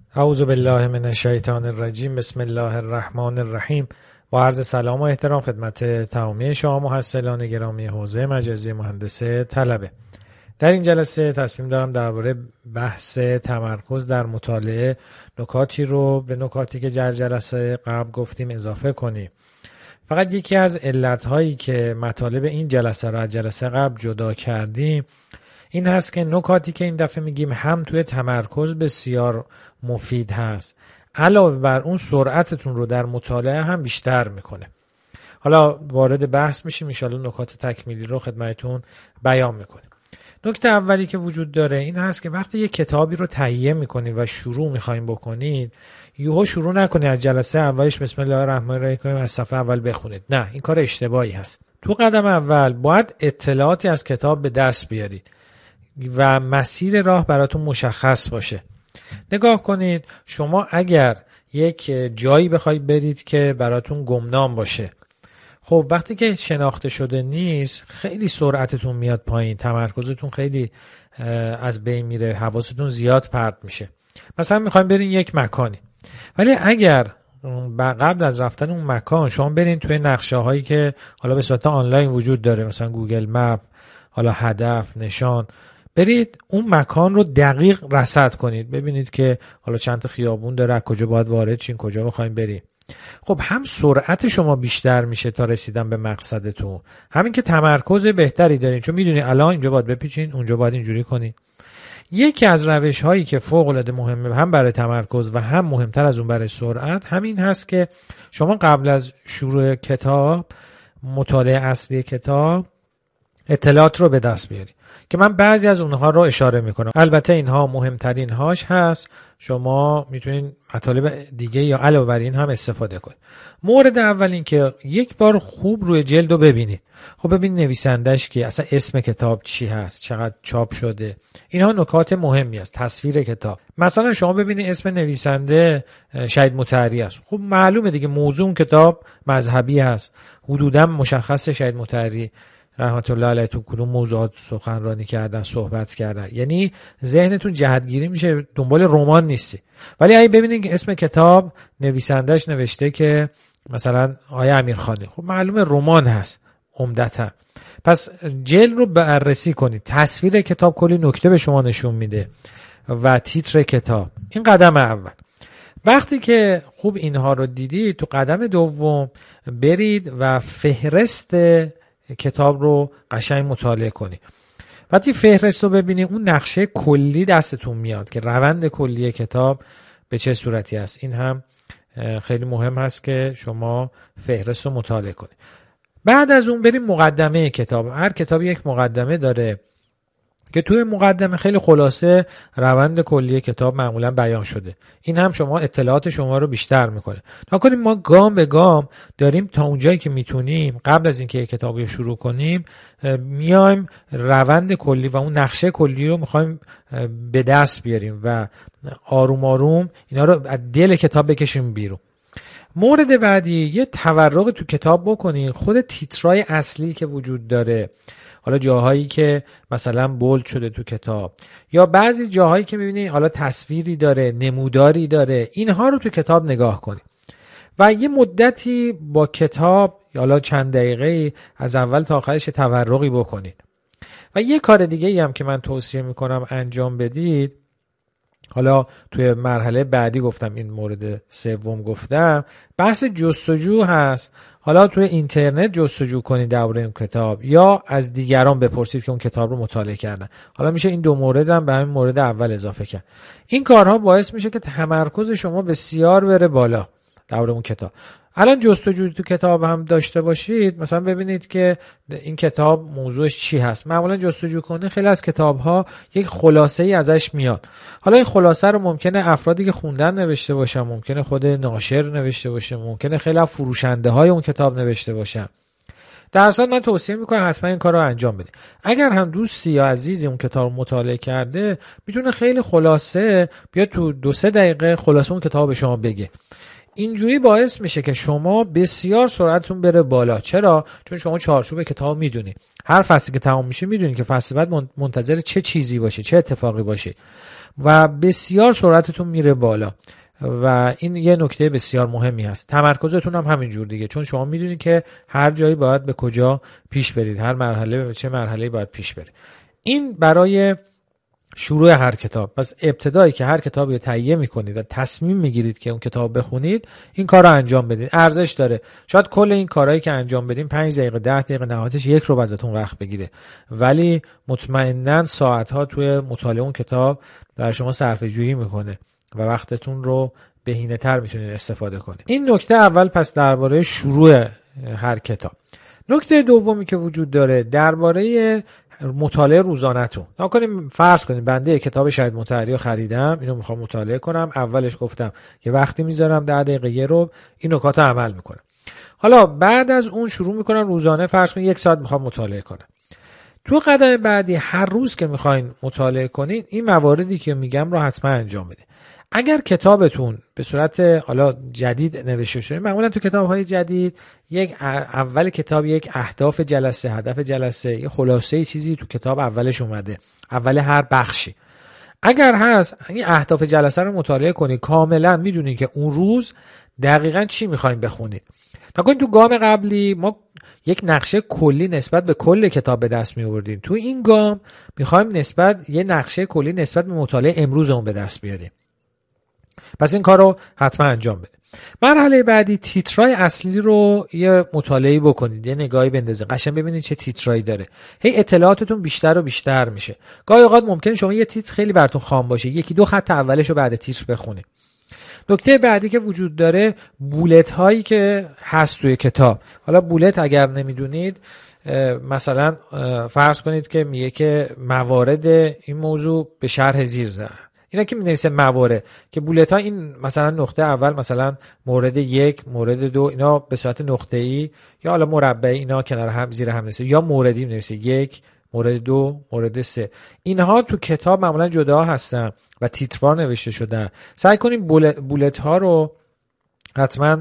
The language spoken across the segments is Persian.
اعوذ بالله من الشیطان الرجیم. بسم الله الرحمن الرحیم. با عرض سلام و احترام خدمت تمامی شما محصلان گرامی حوزه مجازی مهندس طلبه. در این جلسه تصمیم دارم درباره بحث تمرکز در مطالعه نکاتی رو به نکاتی که در جلسه قبل گفتیم اضافه کنیم. فقط یکی از علتهایی که مطالب این جلسه را از جلسه قبل جدا کردیم این هست که نکاتی که این دفعه میگیم هم توی تمرکز بسیار مفید هست، علاوه بر اون سرعتتون رو در مطالعه هم بیشتر میکنه. حالا وارد بحث میشیم، ان شاءالله نکات تکمیلی رو خدمتتون بیان میکنیم. نکته اولی که وجود داره این هست که وقتی یک کتابی رو تهیه میکنید و شروع میخواین بکنید، یهو شروع نکنید از جلسه اولش بسم الله الرحمن الرحیم کنید از صفحه اول بخونید. نه، این کار اشتباهی هست. تو قدم اول باید اطلاعاتی از کتاب به دست بیارید و مسیر راه براتون مشخص باشه. نگاه کنید، شما اگر یک جایی بخواید برید که براتون گمنام باشه، خب وقتی که شناخته شده نیست خیلی سرعتتون میاد پایین، تمرکزتون خیلی از بین میره، حواستون زیاد پرت میشه. مثلا میخوایم برین یک مکانی، ولی اگر قبل از رفتن اون مکان شما برین توی نقشه هایی که حالا به صورت آنلاین وجود داره، مثلا گوگل مپ، حالا هدف، نشان، برید اون مکان رو دقیق رصد کنید، ببینید که حالا چند تا خیابون داره، کجا باید وارد شین، کجا بخواید برید. خب هم سرعت شما بیشتر میشه تا رسیدن به مقصدتون، همین که تمرکز بهتری دارین، چون میدونید الان اینجا باید بپیچین، اونجا باید اینجوری کنید. یکی از روش هایی که فوق العاده مهمه هم برای تمرکز و هم مهمتر از اون برای سرعت همین هست که شما قبل از شروع کتاب، مطالعه اصلی کتاب، اطلاعات رو به دست بیارید که من بعضی از اونها رو اشاره میکنم. البته اینها مهمترین هاش هست، شما میتونید مطالب دیگه یا علاوه بر این هم استفاده کنید. مورد اول این که یک بار خوب روی جلد رو ببینید. خب ببینید نویسندش که اصلا اسم کتاب چی هست، چقدر چاپ شده، اینها نکات مهمی است. تصویر کتاب، مثلا شما ببینید اسم نویسنده شهید مطهری است، خب معلومه دیگه موضوع کتاب مذهبی هست، حدودا مشخص شهید مطهری رحمت الله علیه تو کدوم موضوعات سخنرانی کردن، صحبت کردن، یعنی ذهنتون جهتگیری میشه، دنبال رمان نیستی. ولی اگه ببینید که اسم کتاب نویسندش نوشته که مثلا آیه امیرخانی، خب معلومه رمان هست عمدتا. پس جلد رو بررسی کنید، تصویر کتاب کلی نکته به شما نشون میده و تیتر کتاب. این قدم اول. وقتی که خوب اینها رو دیدید، تو قدم دوم برید و فهرست کتاب رو قشنگ مطالعه کنید. وقتی فهرست رو ببینید، اون نقشه کلی دستتون میاد که روند کلی کتاب به چه صورتی است. این هم خیلی مهم هست که شما فهرست رو مطالعه کنید. بعد از اون بریم مقدمه کتاب. هر کتابی یک مقدمه داره که توی مقدمه خیلی خلاصه روند کلی کتاب معمولا بیان شده. این هم شما اطلاعات شما رو بیشتر میکنه. نکنیم ما گام به گام داریم تا اونجایی که میتونیم قبل از اینکه یک کتابی رو شروع کنیم میایم روند کلی و اون نقشه کلی رو میخوایم به دست بیاریم و آروم آروم اینا رو از دل کتاب بکشیم بیرون. مورد بعدی، یه تورق تو کتاب بکنید، خود تیترای اصلی که وجود داره، حالا جاهایی که مثلا بولد شده تو کتاب یا بعضی جاهایی که میبینید حالا تصویری داره، نموداری داره، اینها رو تو کتاب نگاه کنید و یه مدتی با کتاب حالا چند دقیقه از اول تا آخرش تورقی بکنید. و یه کار دیگه ای هم که من توصیه میکنم انجام بدید، حالا توی مرحله بعدی گفتم، این مورد سوم گفتم، بحث جستجو هست. حالا توی اینترنت جستجو کنید درباره این کتاب یا از دیگران بپرسید که اون کتاب رو مطالعه کردن. حالا میشه این دو مورد هم به همین مورد اول اضافه کرد. این کارها باعث میشه که تمرکز شما بسیار بره بالا درباره اون کتاب. الان جستجو تو کتاب هم داشته باشید، مثلا ببینید که این کتاب موضوعش چی هست. معمولا جستجو کنه خیلی از کتاب‌ها یک خلاصه ای ازش میاد. حالا این خلاصه رو ممکنه افرادی که خوندن نوشته باشن، ممکنه خود ناشر نوشته باشه، ممکنه خیلی از فروشنده های اون کتاب نوشته باشن. در اصل من توصیه میکنم حتما این کار رو انجام بدید. اگر هم دوستی یا عزیزی اون کتاب رو مطالعه کرده، میتونه خیلی خلاصه بیاد تو 2-3 دقیقه خلاصه اون کتاب به شما بگه. اینجوری باعث میشه که شما بسیار سرعتتون بره بالا. چرا؟ چون شما چارچوب کتاب میدونی، هر فصلی که تمام میشه میدونی که فصل بعد منتظر چه چیزی باشی، چه اتفاقی باشی. و بسیار سرعتتون میره بالا و این یه نکته بسیار مهمی هست. تمرکزتون هم همینجور دیگه، چون شما میدونید که هر جایی باید به کجا پیش برید، هر مرحله به چه مرحله‌ای باید پیش برید. این برای شروع هر کتاب. پس ابتدایی که هر کتابی رو تهیه میکنید و تصمیم میگیرید که اون کتاب بخونید، این کار رو انجام بدید. ارزش داره. شاید کل این کارهایی که انجام بدین 5 دقیقه 10 دقیقه نهایتش 1 رو ازتون وقت بگیره، ولی مطمئناً ساعت‌ها توی مطالعه اون کتاب در شما صرفه‌جویی میکنه و وقتتون رو بهینه‌تر میتونید استفاده کنید. این نکته اول پس درباره شروع هر کتاب. نکته دومی که وجود داره درباره مطالعه روزانه‌تون. نکنیم فرض کنیم بنده کتاب شهید مطهری رو خریدم، اینو میخوام مطالعه کنم، اولش گفتم یه وقتی میذارم 10 دقیقه یه رو این نکات رو عمل میکنم. حالا بعد از اون شروع میکنم روزانه فرض کنیم 1 ساعت میخوام مطالعه کنم. تو قدم بعدی هر روز که میخواین مطالعه کنین این مواردی که میگم رو حتما انجام بدید. اگر کتابتون به صورت حالا جدید نوشته شده، معمولا تو کتاب‌های جدید اول کتاب یک اهداف جلسه، هدف جلسه، یه خلاصه چیزی تو کتاب اولش اومده، اول هر بخشی. اگر هست این اهداف جلسه رو مطالعه کنید، کاملا میدونید که اون روز دقیقاً چی می‌خواید بخونید. نکنید تو گام قبلی ما یک نقشه کلی نسبت به کل کتاب به دست می آوردیم، تو این گام می‌خوایم یه نقشه کلی نسبت به مطالعه امروزمون به دست بیاریم. پس این کار رو حتما انجام بده. مرحله بعدی تیترای اصلی رو یه مطالعه بکنید، یه نگاهی بندازید، قشنگ ببینید چه تیترایی داره. هی اطلاعاتتون بیشتر و بیشتر میشه. گاهی اوقات ممکنه شما یه تیتر خیلی براتون خام باشه، 1-2 خط اولش رو بعد تیتر بخونید. نکته بعدی که وجود داره بولت هایی که هست توی کتاب. حالا بولت اگر نمیدونید، مثلا فرض کنید که میگه که موارد این موضوع به شرح زیر زد. اینا که می‌نویسه موارد که بولت ها، این مثلا نقطه اول مثلا مورد 1 مورد 2 اینا به صورت نقطه‌ای یا حالا مربعی اینا کنار هم زیر هم نویسه، یا موردی می‌نویسه 1 مورد 2 مورد 3. اینها تو کتاب معمولا جدا هستن و تیتروار نوشته شدن. سعی کنیم بولت ها رو حتما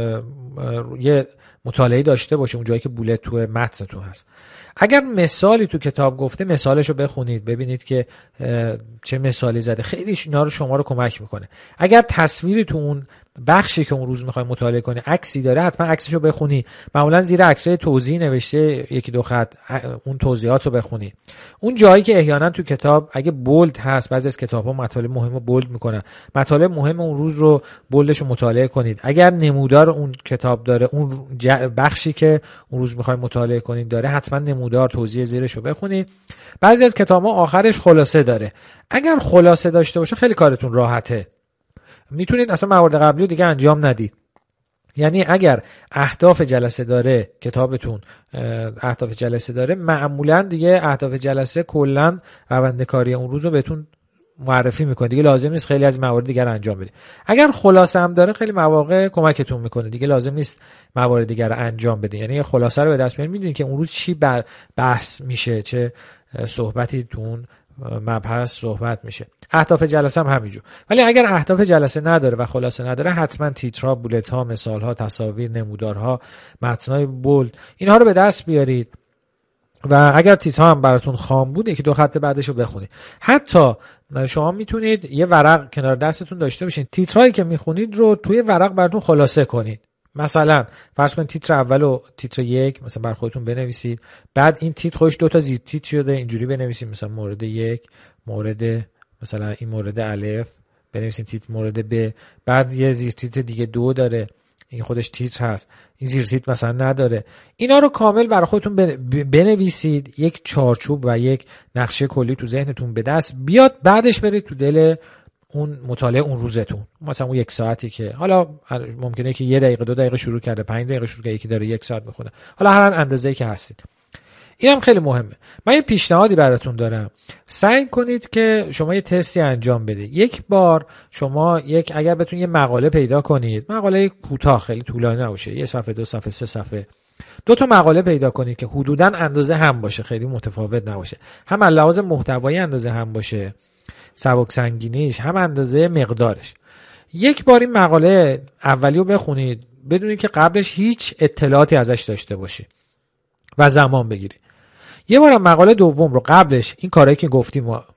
یه مطالعه داشته باشه اون جایی که بولت تو متنتون هست. اگر مثالی تو کتاب گفته مثالش رو بخونید، ببینید که چه مثالی زده، خیلی اینا رو شما رو کمک میکنه. اگر تصویری تو اون بخشی که اون روز میخوای مطالعه کنی عکسی داره، حتما عکسشو بخونی. معمولا زیر عکسای توضیح نوشته 1-2 خط، اون توضیحات رو بخونی. اون جایی که احیانا تو کتاب اگه بولد هست، بعضی از کتاب‌ها مطالب مهم رو بولد میکنن، مطالب مهم اون روز رو بولدش رو مطالعه کنید. اگر نمودار اون کتاب داره، اون بخشی که اون روز میخوای مطالعه کنید داره، حتما نمودار توضیح زیرش رو بخونید. بعضی از کتاب‌ها آخرش خلاصه داره. اگر خلاصه داشته باشه خیلی کارتون راحته، میتونید اصلا موارد قبلی رو دیگه انجام ندید. یعنی اگر اهداف جلسه داره کتابتون، اهداف جلسه داره، معمولا دیگه اهداف جلسه کلا روند کاری اون روز رو بهتون معرفی میکنه، دیگه لازم نیست خیلی از موارد دیگر انجام بدید. اگر خلاصه هم داره خیلی مواقع کمکتون میکنه، دیگه لازم نیست موارد دیگر رو انجام بدید. یعنی خلاصه رو به دست میارید، میدونید که اون روز چی بحث میشه، چه صحبتی تون مبحث صحبت میشه. اهداف جلسه هم همینجور. ولی اگر اهداف جلسه نداره و خلاصه نداره، حتما تیترها، بولت ها، مثال ها، تصاویر، نمودارها، متنای بولد، اینها رو به دست بیارید. و اگر تیترها هم براتون خام بود، 1-2 خط بعدش رو بخونید. حتی شما میتونید یه ورق کنار دستتون داشته باشین، تیترهایی که میخونید رو توی ورق براتون خلاصه کنید. مثلا فرض کنید تیتر اول و تیتر 1 مثلا بر خودتون بنویسید، بعد این تیتر خودش 2 تا زیر تیتر شده، اینجوری بنویسید، مثلا مورد 1 مورد مثلا این مورد الف، بنویسید تیتر مورد ب، بعد یه زیر تیتر دیگه 2 داره، این خودش تیتر هست، این زیر تیتر مثلا نداره. اینا رو کامل برای خودتون بنویسید، یک چارچوب و یک نقشه کلی تو ذهنتون به دست بیاد، بعدش برید تو دل اون مطالعه اون روزتون. مثلا اون 1 ساعتی که حالا ممکنه که 1 دقیقه 2 دقیقه شروع کرده، 5 دقیقه شروع کرده، یکی داره 1 ساعت میخونه، حالا هر اندازه‌ای که هستید. اینم خیلی مهمه. من یه پیشنهادی براتون دارم، سعی کنید که شما یه تستی انجام بدید. یک بار شما اگر بتونید یه مقاله پیدا کنید، مقاله کوتاه خیلی طولانی نباشه، 1 صفحه 2 صفحه 3 صفحه، 2 تا مقاله پیدا کنید که حدوداً اندازه هم باشه، خیلی متفاوت نباشه، هم از لحاظ محتوایی اندازه هم باشه، سبک سنگینیش هم اندازه مقدارش. یک بار این مقاله اولیو بخونید بدونید که قبلش هیچ اطلاعاتی ازش داشته باشید و زمان بگیرید. یه بار مقاله دوم رو قبلش این کارهایی که گفتیم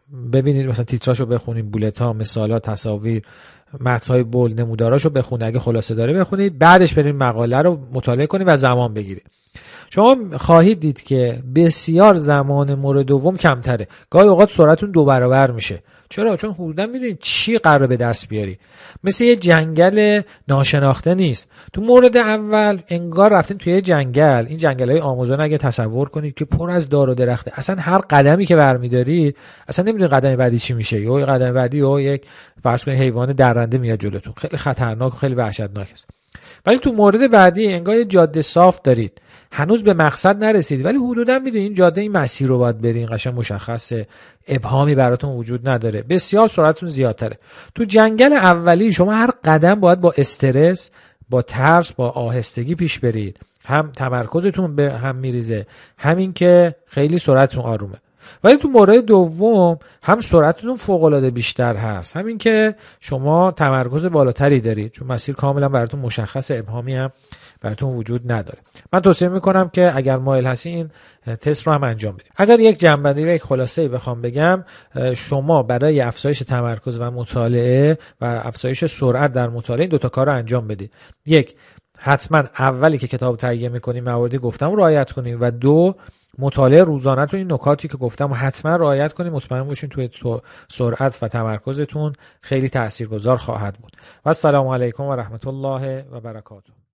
ببینید مثلا تیتراشو بخونید، بولت ها، مثالا، تصاویر، متن‌های بولد، نموداراشو بخونید، اگه خلاصه داره بخونید، بعدش برید مقاله رو مطالعه کنید و زمان بگیرید. شما خواهید دید که بسیار زمان مورد دوم کمتره، گاهی اوقات سرعتون 2 برابر میشه. چرا؟ چون حدودا میدونید چی قراره به دست بیاری. مثل یه جنگل ناشناخته نیست. تو مورد اول انگار رفتین توی جنگل، این جنگل‌های آمازون اگه تصور کنید که پر از دار و درخته، اصلا هر قدمی که برمی‌دارید اصلا نمیدونید قدم بعدی چی میشه. یا قدم بعدی یا یک فرض کنید حیوان درنده میاد جلوتون، خیلی خطرناک و خیلی وحشتناک است. ولی تو مورد بعدی انگار یه جاده صاف دارید، هنوز به مقصد نرسید ولی حدودا میدونید این جاده این مسیر رو باید برین، قشنگ مشخصه، ابهامی براتون وجود نداره، بسیار سرعتتون زیادتره. تو جنگل اولی شما هر قدم باید با استرس، با ترس، با آهستگی پیش برید، هم تمرکزتون به هم میریزه، همین که خیلی سرعتتون آرومه. ولی تو مورد دوم هم سرعتتون فوق‌العاده بیشتر هست، همین که شما تمرکز بالاتری دارید، چون مسیر کاملا براتون مشخص، ابهامی هم براتون وجود نداره. من توصیه میکنم که اگر مایل هستی این تست رو هم انجام بدید. اگر یک جنبندی و یک خلاصه‌ای بخوام بگم، شما برای افزایش تمرکز و مطالعه و افزایش سرعت در مطالعه این 2 تا کار رو انجام بدید. یک، حتما اولی که کتاب تهیه می‌کنید مواردی گفتم رو رعایت کنید و 2، مطالعه روزانه تو این نکاتی که گفتم حتما رعایت کنید، مطمئن باشین توی سرعت و تمرکزتون خیلی تاثیرگذار خواهد بود. و السلام علیکم و رحمت الله و برکاته.